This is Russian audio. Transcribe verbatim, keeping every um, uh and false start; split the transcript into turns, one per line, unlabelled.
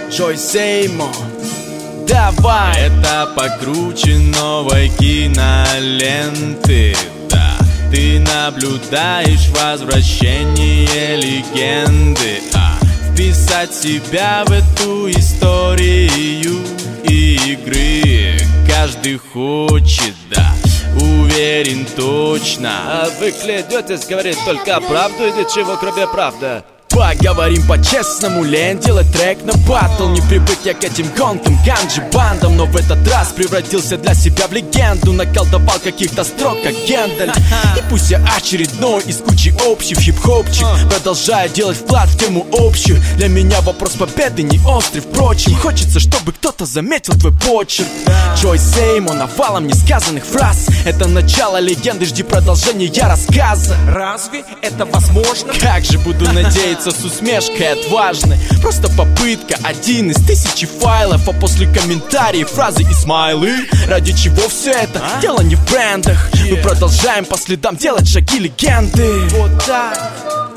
Джой Сеймо, давай.
Это покруче новой киноленты. Да, ты наблюдаешь возвращение легенды. А вписать себя в эту историю игры каждый хочет, да, уверен точно.
А вы клянетесь говорить только правду или чего кроме правды? Поговорим по-честному, лень делать трек на баттл. Не привык я к этим гонкам, ганджи бандам, но в этот раз превратился для себя в легенду. Наколдовал каких-то строк, как Гендель. И пусть я очередной из кучи общих хип-хопчик, продолжаю делать вклад в тему общую. Для меня вопрос победы не острый, впрочем. Хочется, чтобы кто-то заметил твой почерк. Джой Сеймо, навалом несказанных фраз. Это начало легенды, жди продолжения рассказа.
Разве это возможно?
Как же буду надеяться с усмешкой отважной. Просто попытка, один из тысячи файлов. А после комментариев, фразы и смайлы. Ради чего все это? А? Дело не в брендах. Мы продолжаем по следам делать шаги легенды.
Вот так.